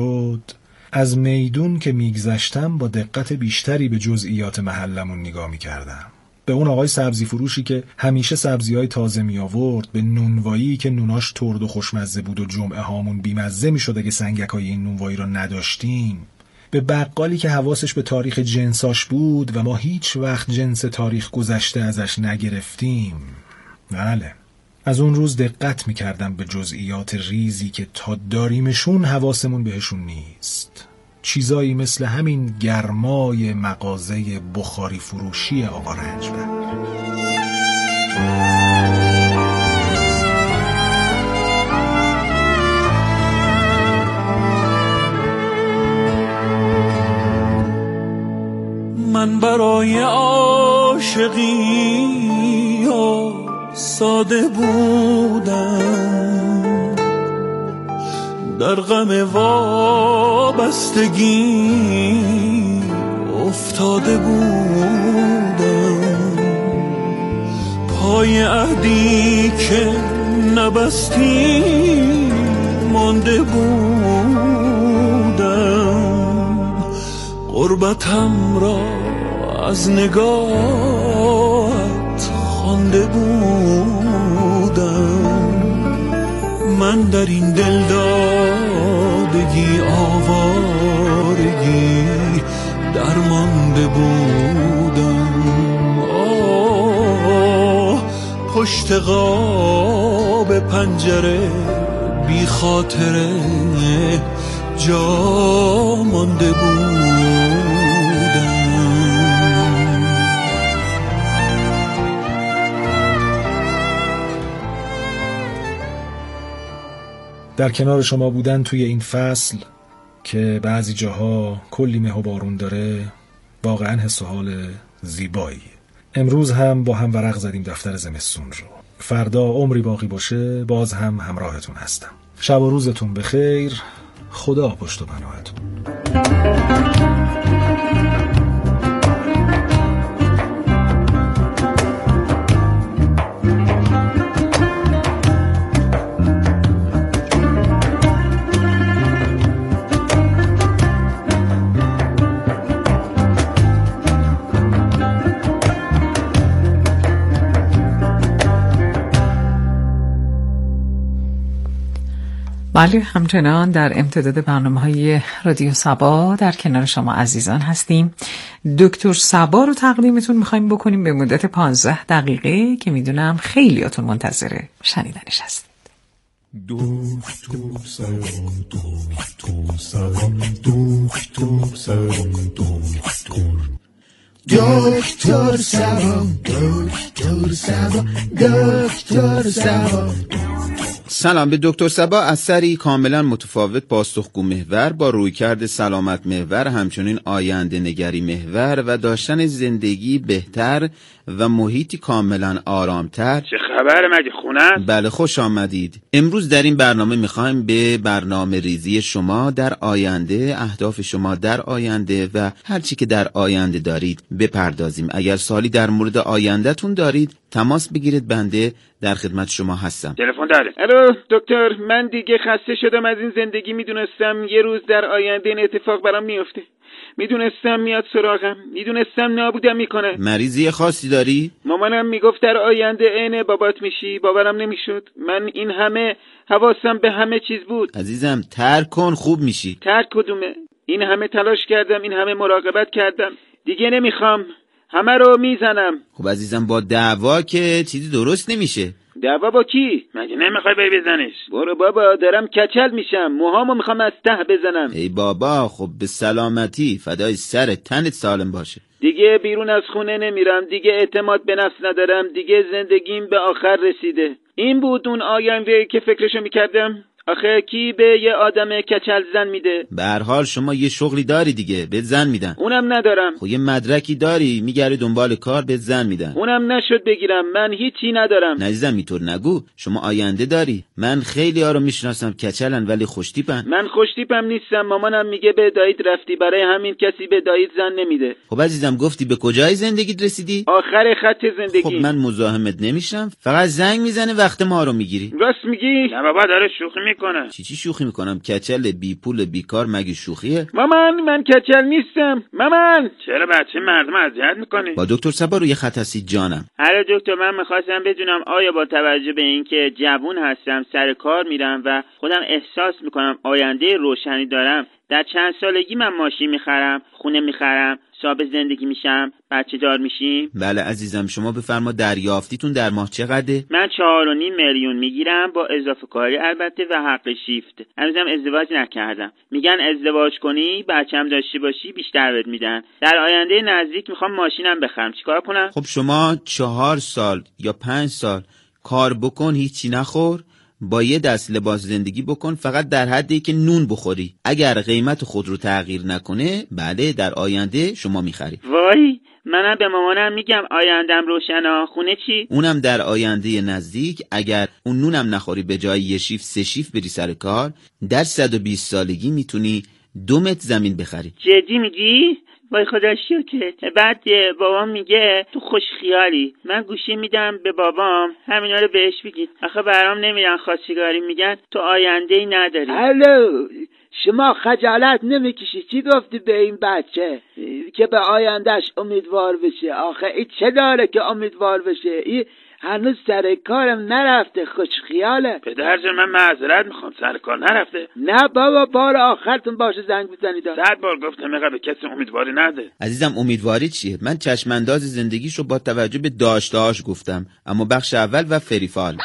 از میدون که میگذشتم با دقت بیشتری به جزئیات محلمون نگاه میکردم. به اون آقای سبزی فروشی که همیشه سبزی‌های تازه می آورد، به نونوایی که نوناش ترد و خوشمزه بود و جمعه هامون بیمزه میشد اگه سنگک‌های این نونوایی رو نداشتیم، به بقالی که حواسش به تاریخ جنساش بود و ما هیچ وقت جنس تاریخ گذشته ازش نگرفتیم. بله، از اون روز دقت میکردم به جزئیات ریزی که تا داریمشون حواسمون بهشون نیست. چیزایی مثل همین گرمای مغازه بخاری فروشی آقا رنجبر. من برای عاشقی ساده بودم، در غم وابستگی افتاده بودم، پای عهدی که نبستی مانده بودم، غربتم را از نگاهت خوانده بودم، من در این دلدادگی آوارگی درمانده بودم. پشت قاب پنجره بی خاطره جا مانده بودم. در کنار شما بودن توی این فصل که بعضی جاها کلی مه و بارون داره واقعا حس و حال زیبایی. امروز هم با هم ورق زدیم دفتر زمستون رو. فردا عمری باقی باشه باز هم همراهتون هستم. شب و روزتون بخیر. خدا پشت و پناهتون. بله، همچنان در امتداد برنامه‌های رادیو صبا در کنار شما عزیزان هستیم. دکتر صبا رو تقدیمتون می‌خوایم بکنیم به مدت 15 دقیقه که میدونم خیلیاتون منتظر شنیدنش هستید. دکتر صبا، دکتر صبا، دکتر صبا، دکتر صبا، دکتر صبا، دکتر صبا. سلام، به دکتر صبا اثری کاملا متفاوت پاسخگو محور با رویکرد سلامت محور، همچنین آینده نگری محور و داشتن زندگی بهتر و محیطی کاملا آرامتر. چه خبر، مگه خونه است؟ بله، خوش آمدید. امروز در این برنامه میخوایم به برنامه ریزی شما در آینده، اهداف شما در آینده و هر چی که در آینده دارید بپردازیم. اگر سوالی در مورد آیندهتون دارید تماس بگیرید، بنده در خدمت شما هستم. تلفن داره. الو دکتر، من دیگه خسته شدم از این زندگی. میدونستم یه روز در آینده این اتفاق برام میفته، میدونستم میاد سراغم، میدونستم نابودم میکنه. مریضی خاصی داری؟ مامانم میگفت در آینده عین بابات میشی. باورم نمیشد. من این همه حواسم به همه چیز بود. عزیزم ترک کن، خوب میشی. ترک کدومه؟ این همه تلاش کردم، این همه مراقبت کردم، دیگه نمیخوام. همه رو میزنم. خب عزیزم، با دعوا که چیزی درست نمیشه. دعوا با کی؟ مگه نمیخوای بری بزنش؟ برو بابا، دارم کچل میشم، موهامو میخوام از ته بزنم. ای بابا، خب به سلامتی، فدای سر تنت سالم باشه. دیگه بیرون از خونه نمیرم، دیگه اعتماد به نفس ندارم، دیگه زندگیم به آخر رسیده. این بود اون آینده که فکرشو میکردم. آخه کی به یه آدم کچل زن میده؟ به هر حال شما یه شغلی داری دیگه، بهت زن میدن. اونم ندارم. خب یه مدرکی داری، میگردی دنبال کار، بهت زن میدن. اونم نشد بگیرم، من هیچی ندارم. نزیزم اینطور نگو، شما آینده داری. من خیلی ها رو میشناسم کچلن ولی خوشتیپن. من خوشتیپم نیستم. مامانم میگه به دایید رفتی، برای همین کسی به دایید زن نمیده. خب عزیزم، گفتی به کجای زندگیت رسیدی؟ آخر خط زندگی. خب من مزاحمت نمیشم، فقط زنگ میزنه وقت ما رو میگیری. راست میگی؟ نه بابا، داره شوخی میکنه. چی شوخی میکنم؟ کچل بی پول بیکار مگه شوخیه؟ مامان من کچل نیستم. مامان چرا بچه مردم اذیت میکنی؟ با دکتر صبا روی خط هستید جانم. آره دکتر، من میخواستم بدونم آیا با توجه به اینکه جوون هستم، سر کار میرم و خودم احساس میکنم آینده روشنی دارم، در چند سالگی من ماشین میخرم، خونه میخرم، صاحب زندگی میشم، بچه دار میشیم؟ بله عزیزم، شما بفرما دریافتیتون در ماه چقدره؟ من 4.5 میلیون میگیرم با اضافه کاری البته و حق شیفت. هنوزم ازدواج نکردم. میگن ازدواج کنی بچه‌م داشته باشی بیشتر بهت میدن. در آینده نزدیک میخوام ماشینم بخرم. چیکار کنم؟ خب شما 4 سال یا 5 سال کار بکن، هیچی نخور، با یه دست لباس زندگی بکن، فقط در حدی که نون بخوری. اگر قیمت خود رو تغییر نکنه، بله در آینده شما میخری. وای، منم به مامانم میگم آیندم روشنا. خونه چی؟ اونم در آینده نزدیک اگر اون نونم نخوری به جای یه شیفت 3 شیفت بری سر کار، در 120 سالگی میتونی 2 متر زمین بخری. جدی میگی؟ وای خدا شکرت. بعد بابام میگه تو خوش خیالی. من گوشی میدم به بابام همینا رو بهش بگید. آخه برام نمیرن خواستگاری، میگن تو آینده‌ای نداری. الو، شما خجالت نمیکشی؟ چی گفتی به این بچه که به آیندهش امیدوار بشه؟ آخه این چه داره که امیدوار بشه؟ این هنوز سر کارم نرفته، خوش خیاله. پدر جان من معذرت میخوام، سر کار نرفته. نه بابا، بار آخرتون باشه زنگ بزنید. 100 بار گفتم اینقدر به کسی امیدواری نده. عزیزم امیدواری چیه؟ من چشمانداز زندگیش رو با توجه به داشته‌هاش گفتم، اما بخش اول و فریفال.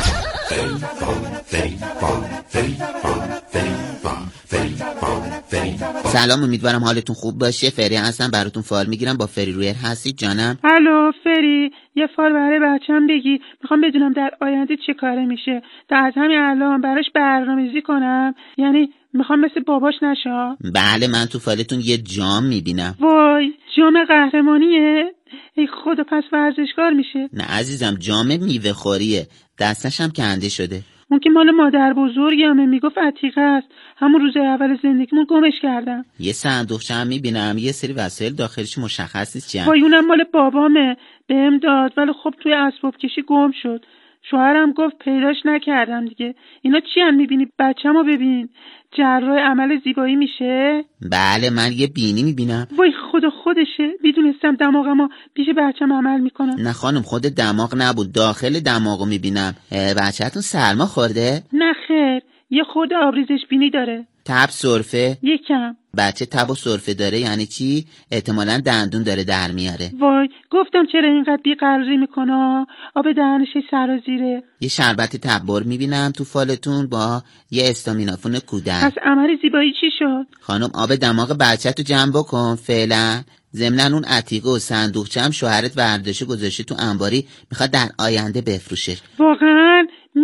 سلام، امیدوارم حالتون خوب باشه. فری هستم، براتون فال میگیرم. با فری رویر هستید جانم؟ الو فری، یه فال برای بچم بگی. میخوام بدونم در آینده چه کاره میشه. از همین الان براش برنامه‌ریزی کنم، یعنی میخوام مثل باباش نشه. بله، من تو فالتون یه جام میبینم. وای، جام قهرمانیه؟ ای خدا، پس ورزشکار میشه؟ نه عزیزم، جام میوه خوریه، دستش هم کنده شده. اون که مال مادر بزرگمه، میگفت عتیقه است. همون روز اول زندگیمون گمش کردم. یه صندوقچه هم میبینم، یه سری وسایل داخلش مشخص نیست چیه. وای اونم مال بابامه، بهم داد، ولی خب توی اسباب کشی گم شد. شوهرم گفت پیداش نکردم دیگه. اینا چی هم میبینی؟ بچه‌مو ببین، جراح عمل زیبایی میشه؟ بله، من یه بینی میبینم. وای خدا، خودشه. میدونستم دماغمو پیش بچه‌م عمل میکنم. نه خانم، خود دماغ نبود، داخل دماغو میبینم. بچه‌تون سرما خورده؟ نه خیر، یه خورده آبریزش بینی داره. تب سرفه؟ یکم. بچه تب و سرفه داره یعنی چی؟ احتمالاً دندون داره در میاره. وای، گفتم چرا اینقدر بیقراری میکنه؟ آب دهنش سرازیره. یه شربت تبر میبینم تو فالتون با یه استامینافون کودک. پس عمل زیبایی چی شد؟ خانم، آب دماغ بچه تو جمع بکن فعلا. ضمناً اون عتیقه و صندوقچه هم شوهرت ورداشه گذاشته تو انباری، میخواد در آینده بفروشه. واقعاً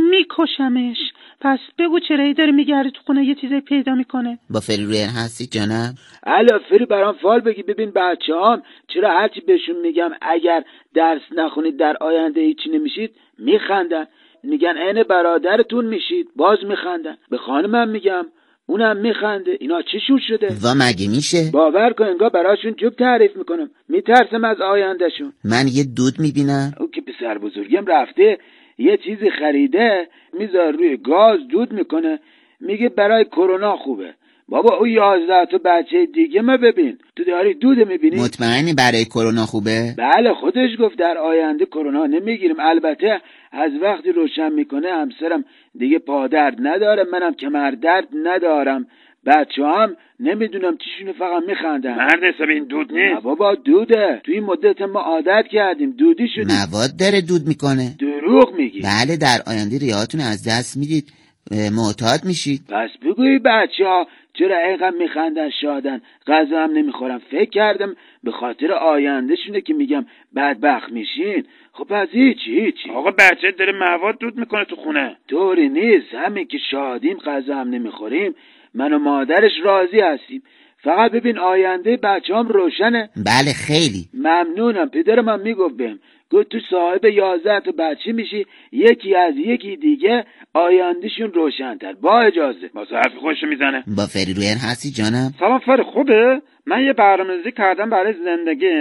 میکشمش. پس بگو چرا ای داره میگرده تو خونه یه چیزی پیدا میکنه. با فری رویر هستی جانم؟ الو فری، برام فال بگی. ببین بچه‌هام چرا هرچی بهشون میگم اگر درس نخونید در آینده هیچی نمیشید میخندن. میگن عین برادرتون میشید، باز میخندن. به خانمم میگم، اونم میخنده. اینا چی شور شده؟ و مگه میشه؟ باور کن انگار براشون جوب تعریف میکنم. میترسم از آیندهشون. من یه دود میبینم. او که پسر بزرگم رفته یه چیزی خریده، میذاره روی گاز دود میکنه، میگه برای کرونا خوبه. بابا او 11 تا بچه دیگه ما ببین، تو داری دود میبینی؟ مطمئنی برای کرونا خوبه؟ بله، خودش گفت در آینده کرونا نمیگیریم. البته از وقتی روشن میکنه همسرم دیگه پادرد نداره، منم کمردرد ندارم. بچه هم نمیدونم چیشونو فقط میخندن. مرد حساب این دود نیست. بابا دوده، توی این مدت ما عادت کردیم، دودی شدیم. مواد داره دود میکنه. دروغ میگی؟ بله، در آینده ریهاتون از دست میدید، معتاد میشید. پس بگوی بچه ها چرا اینقدر میخندن شادن، غذا هم نمیخورم. فکر کردم به خاطر آینده شونه که میگم بدبخت میشین. خب پس هیچی. آقا بچه داره مواد دود میکنه تو خونه. طوری نیست، همین که شادیم غذا هم نمیخوریم، من و مادرش راضی هستیم. فقط ببین آینده بچه هم روشنه. بله خیلی ممنونم. پدرم هم میگفت بهم، گفت تو صاحب 11 تا بچه میشی، یکی از یکی دیگه آیندهشون روشن‌تر. با اجازه. با حرف خوشو میزنه. با فری رویر هستی جانم؟ سلام فری، خوبه؟ من یه برنامه‌ریزی کردم برای زندگیم.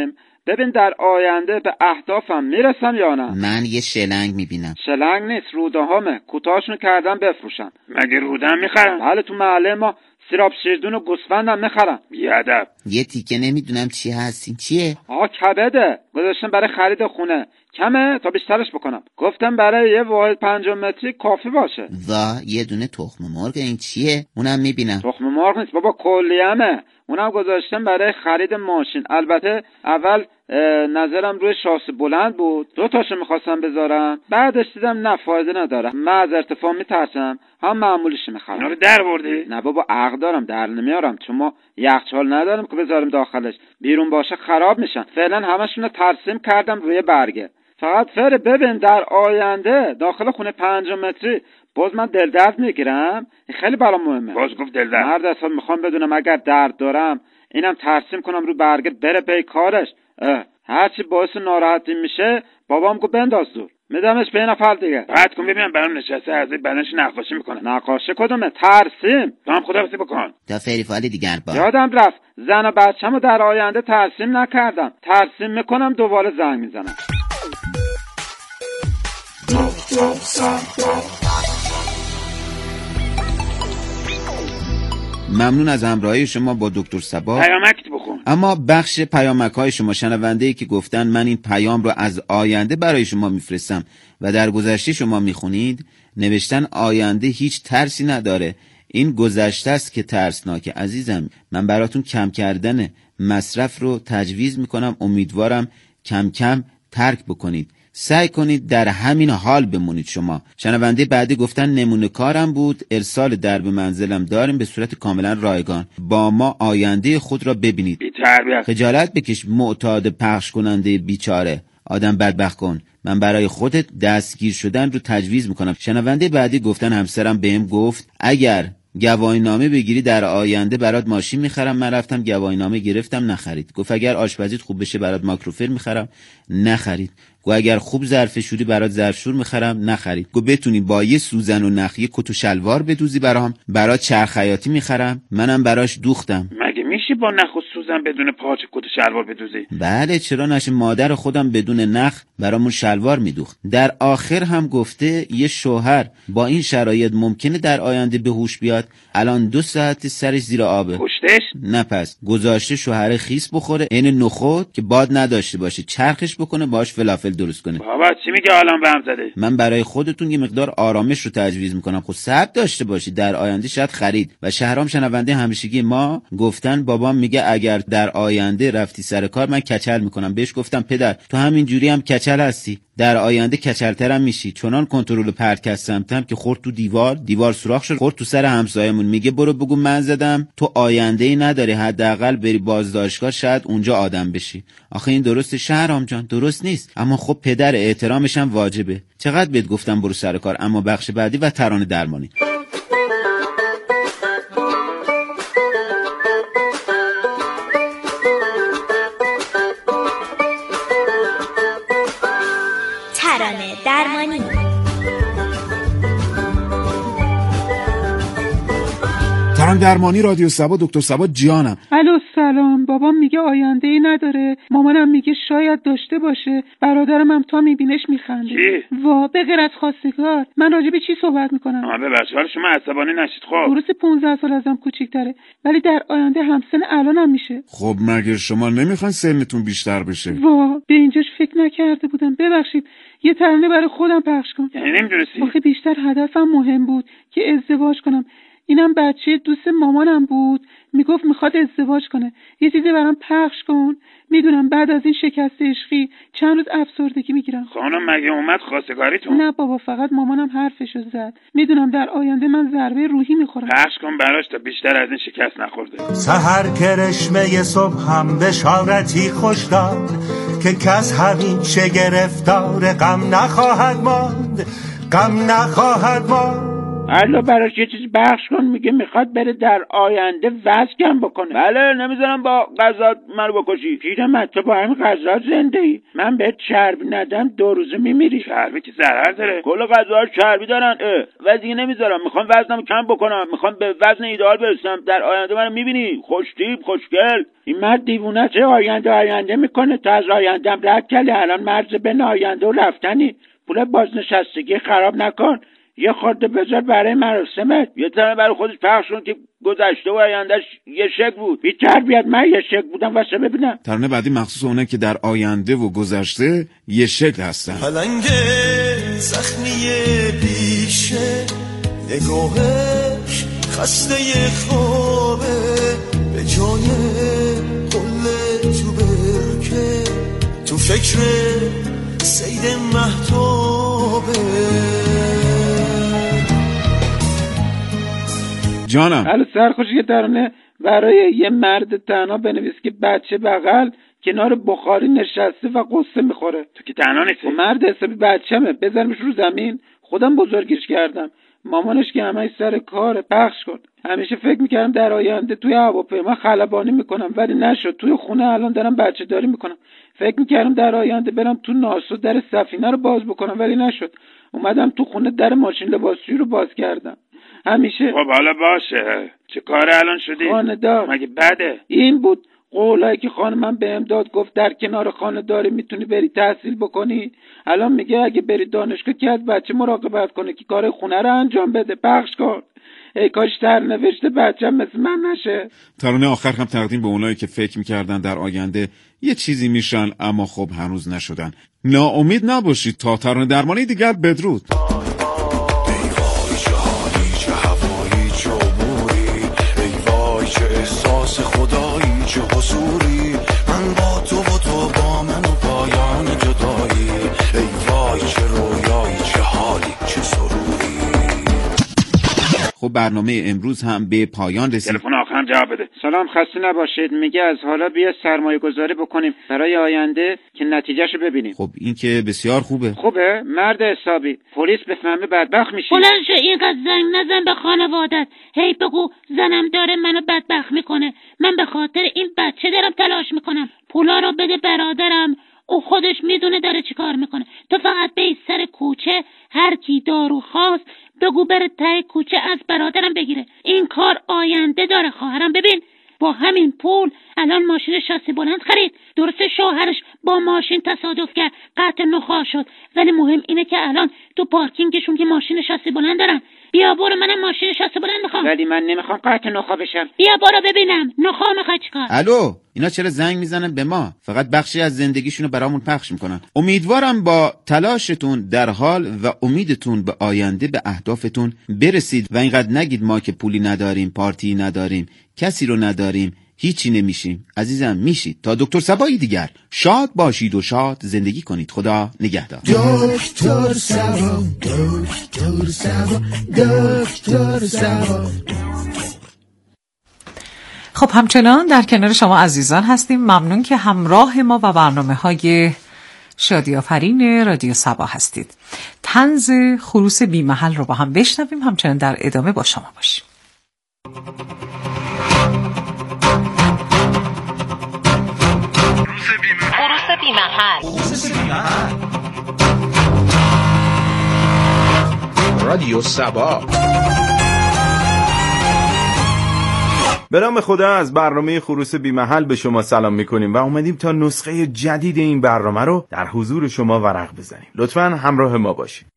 ببین در آینده به اهدافم میرسم یا نه. من یه شلنگ میبینم. شلنگ نیست، رودهامه. کوتاهشون کردم بفروشم. مگه رودم میخرم؟ بله تو محله ما سیراب شیردون و گوسفندم میخرم. بیادب. یه تیکه نمیدونم چی هستین. چیه؟ آقا کبده گذاشتم برای خرید خونه. کمه تا بیشترش بکنم. گفتم برای یه واحد 5 متری کافی باشه. یه دونه تخم مرغ. این چیه؟ اونم میبینم. تخم مرغ نیست بابا، کلیه‌مه. اونم گذاشتم برای خرید ماشین. البته اول نظرم روی شاسی بلند بود، 2 تاشو میخواستم بذارم، بعدش دیدم نه فایده نداره، من از ارتفاع میترسم، هم معمولیش میخرم. اینا رو در بردی؟ نه بابا عقل دارم، در نمیارم، چون ما یخچال نداریم که بذاریم داخلش، بیرون باشه خراب میشن. فعلا همشون رو ترسیم کردم روی برگه. فقط فر ببین در آینده داخل خونه 5 متری باز من دل درد میگیرم، خیلی برام مهمه. باز گفت دل درد. مرد اصلا میخوام بدونم اگر درد دارم اینم ترسیم کنم رو برگه بره پی کارش. هرچی باعث ناراحتی میشه بابام گفت بنداز دور، میدمش به نفر دیگه. بعد کن ببینم برام نشسته از بدنش نقاشی میکنه. نقاشی کدومه؟ ترسیم. تو هم خداحافظی بکن. تا فریفال دیگر با. یادم رفت زن و بچه‌مو در آینده ترسیم نکردم، ترسیم میکنم دوباره زنگ میزنم. ممنون از همراهی شما با دکتر صبا. پیامک بخون. اما بخش پیامک‌های شما، شنونده‌ای که گفتن من این پیام رو از آینده برای شما میفرستم و در گذشته شما میخونید، نوشتن آینده هیچ ترسی نداره، این گذشته است که ترسناکه. عزیزم من براتون کم کردن مصرف رو تجویز میکنم، امیدوارم کم کم ترک بکنید، سعی کنید در همین حال بمونید. شما شنونده بعدی گفتن نمونه کارم بود، ارسال درب منزلم داریم به صورت کاملا رایگان، با ما آینده خود را ببینید. خجالت بکش معتاد پخش کننده بیچاره، آدم بدبخت کن. من برای خودت دستگیر شدن رو تجویز میکنم. شنونده بعدی گفتن همسرم بهم گفت اگر گواهینامه بگیری در آینده برات ماشین میخرم. من رفتم گواهینامه گرفتم، نخرید. گفت اگر آشپزیت خوب بشه برات ماکروفر میخرم، نخرید. گفت اگر خوب ظرفشوری برات ظرفشور میخرم، نخرید. گفت بتونی با یه سوزن و نخ یه کت و شلوار بدوزی برات چرخ خیاطی میخرم. منم براش دوختم. مگه میشه با نخ و سوزن بدون پاچه کت و شلوار بدوزی؟ بله چرا نشه، مادر خودم بدون نخ برامون شلوار میدوخت. در آخر هم گفته یه شوهر با این شرایط ممکنه در آینده به هوش بیاد؟ الان 2 ساعت سرش زیر آبه. کشتش؟ نه پس گذاشته شوهر خیس بخوره، عین نخود که باد نداشته باشه، چرخش بکنه باش فلافل درست کنه. بابا چی میگه الان به هم زده؟ من برای خودتون یه مقدار آرامش رو تجویز میکنم. خب صبر داشته باشید، در آینده شاید خرید. و شهرام شنونده همیشگی ما گفتن بابام میگه اگر در آینده رفتی سر کار من کچل میکنم. بهش گفتم پدر تو همین جوری هم کچل هستی، در آینده کچلترم میشی. چنان کنترل پرت کردم که خورد تو دیوار سوراخ شد، خورد تو سر همسایمون. میگه برو بگو من زدم، تو آینده ای نداری، حداقل بری بازداشتگاه شاید اونجا آدم بشی. آخه این درسته شهرام جان؟ درست نیست، اما خب پدر احترامش هم واجبه. چقدر بهت گفتم برو سر کار. اما بخش بعدی و ترانه درمانی. ترانه درمانی. ترانه درمانی رادیو صبا. دکتر صبا جانم. الو سلام. بابام میگه آینده ای نداره، مامانم میگه شاید داشته باشه، برادرم هم تا میبینش میخنده. چی؟ وا به غیر از خواستگار من راجع به چی صحبت میکنم؟ ببخشید حالا شما عصبانی نشید. خب درست 15 سال ازم کوچیک‌تره ولی در آینده همسن الانم میشه. خب مگه شما نمیخواین سنتون بیشتر بشه؟ وا به اینجاش فکر نکرده بودم، ببخشید. یه ترانه برای خودم پخش کن. یعنی نمیدونستی؟ آخه بیشتر هدفم مهم بود که ازدواج کنم. اینم بچه دوست مامانم بود، میگفت میخواد ازدواج کنه. یه چیزی برام پخش کن. میدونم بعد از این شکست عشقی چند روز افسردگی میگیرم. خانم مگه اومد خواستگاریتون؟ نه بابا فقط مامانم حرفشو زد. میدونم در آینده من ضربه روحی میخورم. پخش کن براش تا بیشتر از این شکست نخورده. سحر کرشمه صبح هم بشارتی خوش داد که کس همیشه گرفتار غم نخواهد ماند، غم نخواهد ماند. الو براش یه چیزی پخش کن، میگه میخواد بره در آینده وزن بکنه. بله نمیذارم با غذا منو بکشی. پیرمرد تو با همین غذا زنده ای، من بهت چربی ندم 2 روزه میمیری. چربی که ضرر داره، کل غذاها چربی دارن. و دیگه نمیذارم، میخوام وزنمو کم بکنم، میخوام به وزن ایدئال برسم. در آینده منو میبینی خوشتیپ خوشگل. این مرد دیوونه چه آینده میکنه؟ تا از آیندهم رد کردی، الان مرز بین آینده و رفتنی. پول بازنشستگی خراب نکن، یه خورده بذار برای مراسمت. یه تنه برای خودش پخش کن که گذشته و آیندهش یه شکل بود. بی تربیت، من یه شکل بودم واسه ببینم. ترانه بعدی مخصوص اونه که در آینده و گذشته یه شکل هستن. پلنگ زخمی بیشه نگاهش خسته خوابه، به جای قله تو برکه تو فکر سید مهتابه. جانم حالا سرخوشی که ترانه برای یه مرد تنها بنویس که بچه بغل کنار بخاری نشسته و قصه میخوره. تو که تنها نیستی. مرد حسابی بچه‌مه، بذارمش رو زمین. خودم بزرگش کردم، مامانش که همش سر کاره. پخش کن. همیشه فکر میکردم در آینده توی هواپیما خلبانی میکنم، ولی نشد. توی خونه الان دارم بچه داری میکنم. فکر میکردم در آینده برم تو ناسا در سفینه رو باز بکنم، ولی نشد. اومدم تو خونه در ماشین لباسشویی رو باز کردم. همیشه خب حالا باشه، چه کار الان شدی؟ خانه‌دار. مگه بده؟ این بود قولایی که خانمم بهم داد، گفت در کنار خانه‌داری میتونی بری تحصیل بکنی. الان میگه اگه بری دانشگاه که از بچه مراقبت کنه که کار خونه رو انجام بده. پخش کن. ای کاش سرنوشت بچه‌م مثل من نشه. ترانه آخر هم تقدیم به اونایی که فکر میکردن در آینده یه چیزی میشن اما خب هنوز نشدن. ناامید نباشید. تا ترانه درمانی دیگر، بدرود. احساس خدایی چه حضوری، من با تو و تو با من و پایان جدایی. ای وای چه رویایی، چه حالی، چه سروری. خب برنامه امروز هم به پایان رسید. تلفن آخرم جواب بده. سلام، خسته نباشید. میگه از حالا بیا سرمایه گذاری بکنیم برای آینده که نتیجهشو ببینیم. خب این که بسیار خوبه. خوبه؟ مرد حسابی. پلیس بفهمه بدبخت میشی. بلند شو، اینقدر زنگ نزن به خانوادت. هی بگو زنم داره منو بدبخت میکنه، من به خاطر این بچه دارم تلاش میکنم. پولا رو بده برادرم، او خودش میدونه داره چی کار میکنه. تو فقط به سر کوچه هر کی دارو خواست بگو بره ته کوچه از برادرم بگیره. این کار آینده داره خواهرم. ببین با همین پول الان ماشین شاسی بلند خرید. درسته شوهرش با ماشین تصادف کرد، قطع نخاع شد، ولی مهم اینه که الان تو پارکینگشون که ماشین شاسی بلند دارن. بیا برو، منم ماشین شاسی بلند میخوام. ولی من نمیخوام قطع نخاع بشم. بیا برو ببینم نخاع میخوای چیکار. الو، اینا چرا زنگ میزنن به ما؟ فقط بخشی از زندگیشونو برامون پخش میکنن. امیدوارم با تلاشتون در حال و امیدتون به آینده به اهدافتون برسید و اینقدر نگید ما که پولی نداریم، پارتی نداریم، کسی رو نداریم، هیچی نمیشیم. عزیزم میشید. تا دکتر صبایی دیگر، شاد باشید و شاد زندگی کنید. خدا نگهدار. دکتر صبا، دکتر صبا، دکتر صبا. خب همچنان در کنار شما عزیزان هستیم. ممنون که همراه ما و برنامه‌های شادی آفرین رادیو صبا هستید. طنز خروس بی محل رو با هم بشنویم، همچنان در ادامه با شما باشیم. خروس بی محل. رادیو صبا. به نام خدا، از برنامه خروس بی محل به شما سلام میکنیم و اومدیم تا نسخه جدید این برنامه رو در حضور شما ورق بزنیم. لطفاً همراه ما باشید.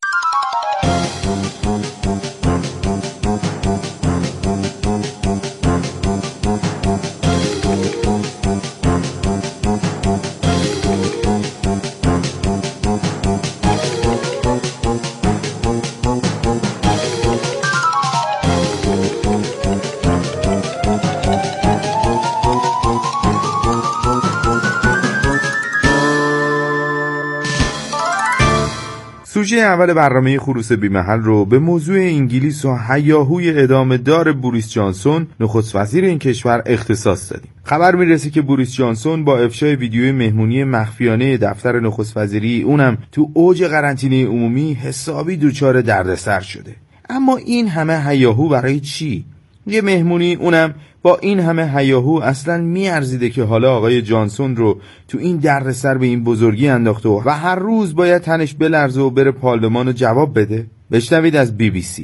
سوژه اول برنامه خروس بی محل رو به موضوع انگلیس و هیاهوی ادامه دار بوریس جانسون نخست وزیر این کشور اختصاص دادیم. خبر میرسه که بوریس جانسون با افشای ویدیوی مهمونی مخفیانه دفتر نخست وزیری، اونم تو اوج قرنطینه عمومی، حسابی دچار دردسر شده. اما این همه هیاهو برای چی؟ یه مهمونی اونم با این همه هیاهو اصلا میارزیده که حالا آقای جانسون رو تو این دردسر به این بزرگی انداخته و هر روز باید تنش بلرزه و بره پارلمان و جواب بده؟ بشنوید از BBC.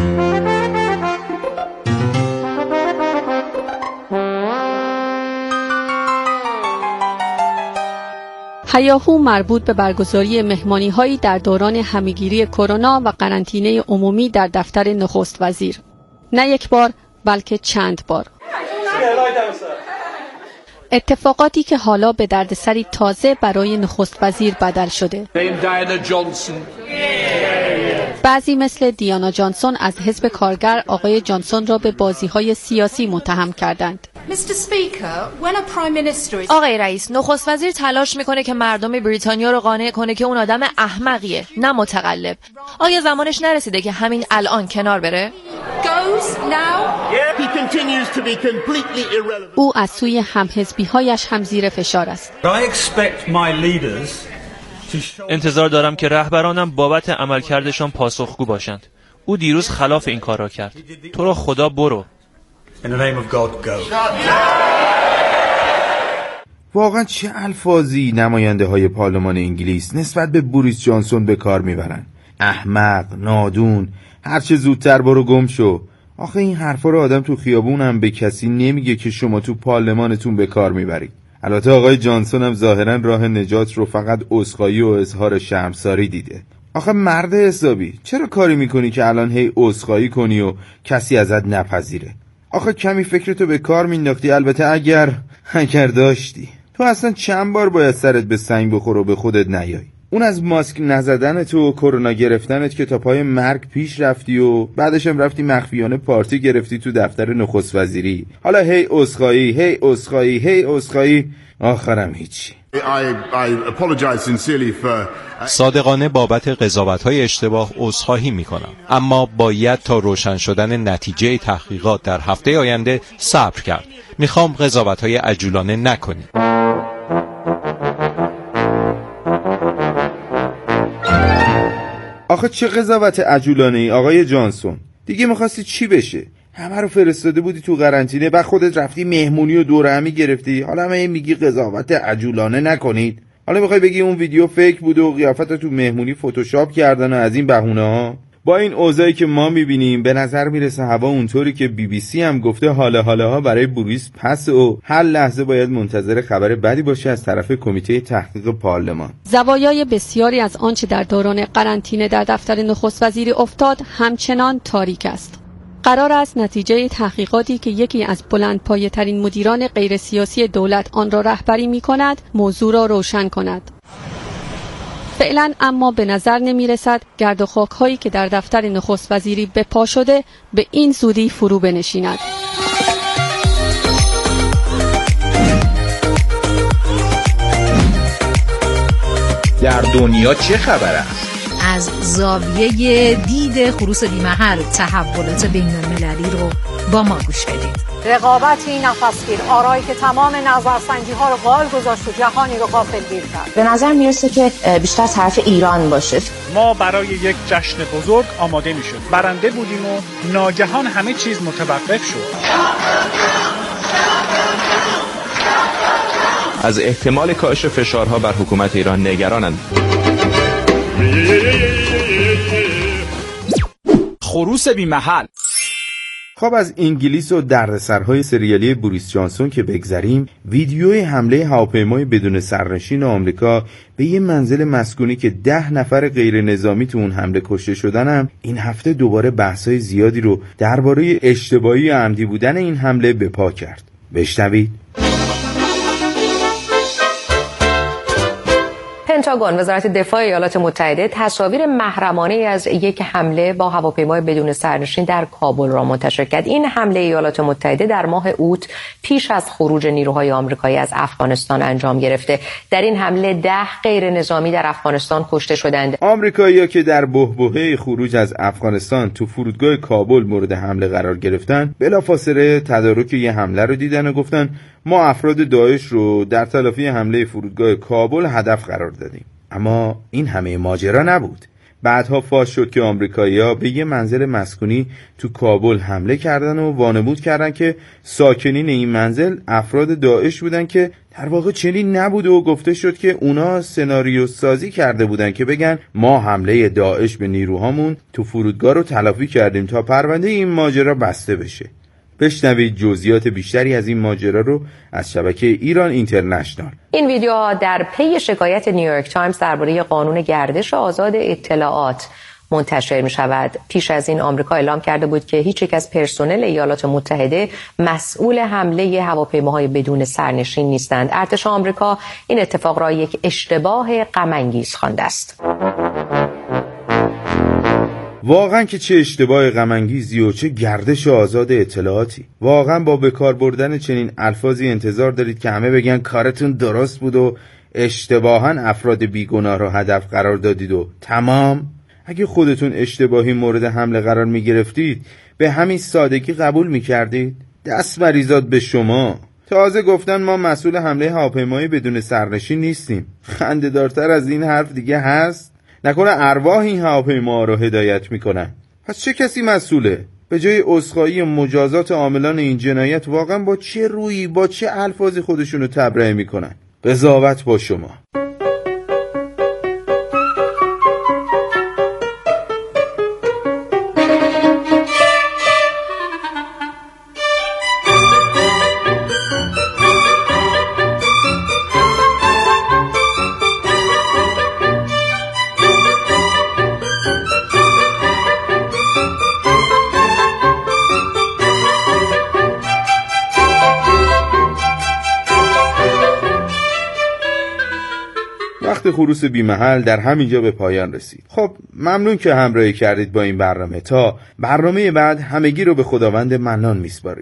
هیاهو مربوط به برگزاری مهمانی‌هایی در دوران همه‌گیری کرونا و قرنطینه عمومی در دفتر نخست وزیر. نه یک بار بلکه چند بار. اتفاقاتی که حالا به دردسری تازه برای نخست وزیر بدل شده. بعضی مثل دیانا جانسون از حزب کارگر آقای جانسون را به بازی‌های سیاسی متهم کردند. آقای رئیس، نخست وزیر تلاش میکنه که مردم بریتانیا رو قانع کنه که اون آدم احمقیه، نه متقلب. آیا زمانش نرسیده که همین الان کنار بره؟ او از سوی همحزبی‌هایش هم زیر فشار است. انتظار دارم که رهبرانم بابت عملکردشان پاسخگو باشند. او دیروز خلاف این کار را کرد. تو را خدا برو. واقعا چه الفاظی نماینده های پارلمان انگلیس نسبت به بوریس جانسون به کار میبرن؟ احمق، نادون، هرچه زودتر برو گم شو. آخه این حرفا رو آدم تو خیابون هم به کسی نمیگه که شما تو پارلمانتون به کار میبرید. البته آقای جانسون هم ظاهرا راه نجات رو فقط عذرخواهی و اظهار شرمساری دیده. آخه مرد حسابی، چرا کاری میکنی که الان هی عذرخواهی کنی و کسی ازت نپذیره؟ آخه کمی فکرتو به کار مینداختی. البته اگر داشتی. تو اصلا چند بار باید سرت به سنگ بخور و به خودت نیای؟ اون از ماسک نزدنت و کرونا گرفتنت که تا پای مرگ پیش رفتی و بعدش هم رفتی مخفیانه پارتی گرفتی تو دفتر نخست وزیری. حالا هی عذرخواهی، آخرم هیچی. صادقانه بابت قضاوت‌های اشتباه عذرخواهی می‌کنم، اما باید تا روشن شدن نتیجه تحقیقات در هفته آینده صبر کرد. می‌خوام قضاوت‌های عجولانه نکنید. آخه چه قضاوت عجولانه‌ای آقای جانسون؟ دیگه می‌خواستی چی بشه؟ همه رو فرستاده بودی تو قرنطینه، بعد خودت رفتی مهمونی و دوره همی گرفتی. حالا همه میگی قضاوت عجولانه نکنید. حالا میخوای بگی اون ویدیو فیک بوده و قیافت تو مهمونی فتوشاپ کردن و از این بهونه‌ها؟ با این اوضاعی که ما میبینیم به نظر میرسه هوا اونطوری که BBC هم گفته حالا برای بوریس پس و هر لحظه باید منتظر خبر بدی باشه از طرف کمیته تحقیق پارلمان. زوایای بسیاری از آنچه در دوران قرنطینه در دفتر نخست وزیری افتاد همچنان تاریک است. قرار است نتیجه تحقیقاتی که یکی از بلندپایه‌ترین مدیران غیر سیاسی دولت آن را رهبری می‌کند موضوع را روشن کند. فعلا اما به نظر نمی رسد گرد و خاک هایی که در دفتر نخست وزیری به پا شده به این زودی فرو بنشیند. در دنیا چه خبر است؟ از زاویه دید خروس بی‌محل تحولات بین‌المللی رو با ما گوش بدید. رقابتی نفسگیر، آرایی که تمام نظرسنجی‌ها رو قال گذاشت و جهانی رو غافلگیر کرد. به نظر میرسه که بیشتر طرف ایران باشه. ما برای یک جشن بزرگ آماده میشد. برنده بودیم و ناگهان همه چیز متوقف شد. از احتمال کاهش فشارها بر حکومت ایران نگرانند. خروس بی‌محل. خب از انگلیس و دردسرهای سریالی بوریس جانسون که بگذریم، ویدیوی حمله هواپیمای بدون سرنشین آمریکا به یه منزل مسکونی که 10 نفر غیر نظامی تو اون حمله کشته شدن هم این هفته دوباره بحث‌های زیادی رو درباره اشتباهی و عمدی بودن این حمله به پا کرد. بشنوید. پنتاگون، وزارت دفاع ایالات متحده، تصاویر محرمانه از یک حمله با هواپیمای بدون سرنشین در کابل را منتشر کرد. این حمله ایالات متحده در ماه اوت پیش از خروج نیروهای آمریکایی از افغانستان انجام گرفته. در این حمله 10 غیر نظامی در افغانستان کشته شدند. آمریکایی‌ها که در بحبوحه خروج از افغانستان تو فرودگاه کابل مورد حمله قرار گرفتن، بلافاصله تدارک یه حمله رو دیدن و گفتن ما افراد داعش رو در تلافی حمله فرودگاه کابل هدف قرار دادیم. اما این همه ماجرا نبود. بعدها فاش شد که آمریکایی‌ها به یه منزل مسکونی تو کابل حمله کردن و وانمود کردن که ساکنین این منزل افراد داعش بودن که در واقع چنین نبود و گفته شد که اونا سناریو سازی کرده بودن که بگن ما حمله داعش به نیروهامون تو فرودگاه رو تلافی کردیم تا پرونده این ماجرا بسته بشه. بشنوید جزئیات بیشتری از این ماجرا رو از شبکه ایران اینترنشنال. این ویدیو در پی شکایت نیویورک تایمز درباره قانون گردش آزاد اطلاعات منتشر می شود. پیش از این آمریکا اعلام کرده بود که هیچ یک از پرسنل ایالات متحده مسئول حمله هواپیماهای بدون سرنشین نیستند. ارتش آمریکا این اتفاق را یک اشتباه غم انگیز خوانده است. واقعا که چه اشتباه غم انگیزی و چه گردش آزاد اطلاعاتی. واقعا با بکار بردن چنین الفاظی انتظار دارید که همه بگن کارتون درست بود و اشتباهاً افراد بیگناه را هدف قرار دادید و تمام؟ اگه خودتون اشتباهی مورد حمله قرار می گرفتید به همین سادگی قبول می کردید؟ دست بریزاد به شما. تازه گفتن ما مسئول حمله هواپیمایی بدون سرنشین نیستیم. خنده‌دارتر از این حرف دیگه هست؟ نکنه ارواح این هواپیما رو هدایت میکنن؟ پس چه کسی مسئوله؟ به جای عذرخواهی و مجازات عاملان این جنایت واقعا با چه رویی با چه الفاظی خودشون رو تبرئه میکنن؟ قضاوت با شما. خروس بی محل در همینجا به پایان رسید. خب ممنون که همراهی کردید با این برنامه. تا برنامه بعد همگی رو به خداوند منان میسپاریم.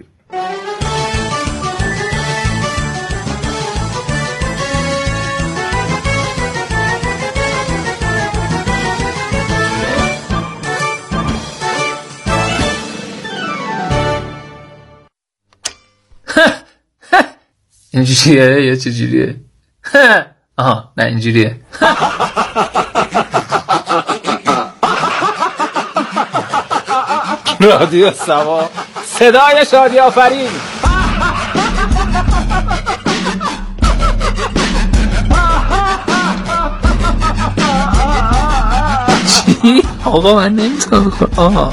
اینجوریه یا چجوریه؟ آها نه اینجوریه. رادیو سوا، صدای شادی آفرین. چی؟ آقا من نمیتونم بخورم. آها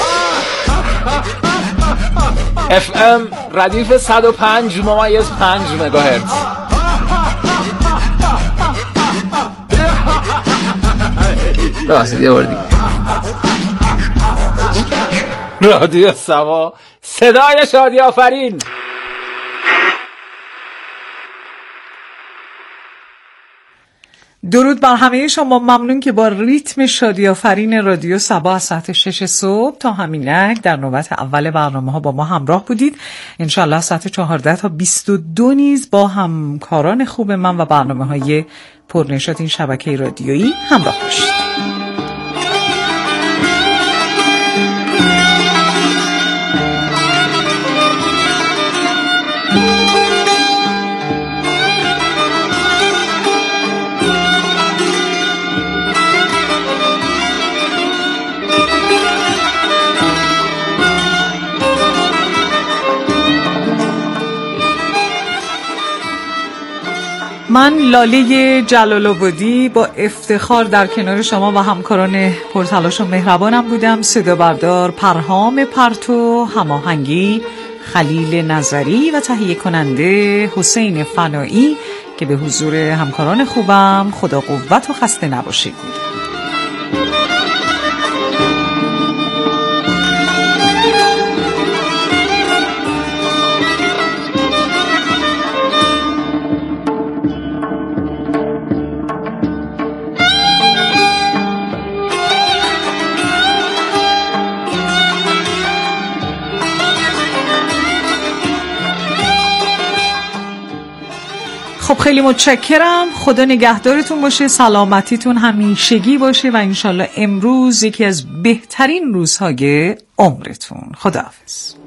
FM ردیف 105.5 مگاهرتز. راستی یه بار دیگه. رادیو سوا، صدای شادی آفرین. درود بر همه شما. ممنون که با ریتم شادی آفرین رادیو سبا از ساعت 6 صبح تا همینک در نوبت اول برنامه ها با ما همراه بودید. انشالله ساعت 14 تا 22 نیز با همکاران خوب من و برنامه های پرنشاط این شبکه رادیویی همراه باشید. من لاله جلال‌آبادی با افتخار در کنار شما و همکاران پرتلاش و مهربانم بودم. صدا بردار پرهام پرتو، هماهنگی خلیل نظری و تهیه کننده حسین فنایی که به حضور همکاران خوبم خدا قوت و خسته نباشید. خب خیلی متشکرم. خدا نگهدارتون باشه، سلامتیتون همیشگی باشه و انشالله امروز یکی از بهترین روزهای عمرتون. خداحافظ.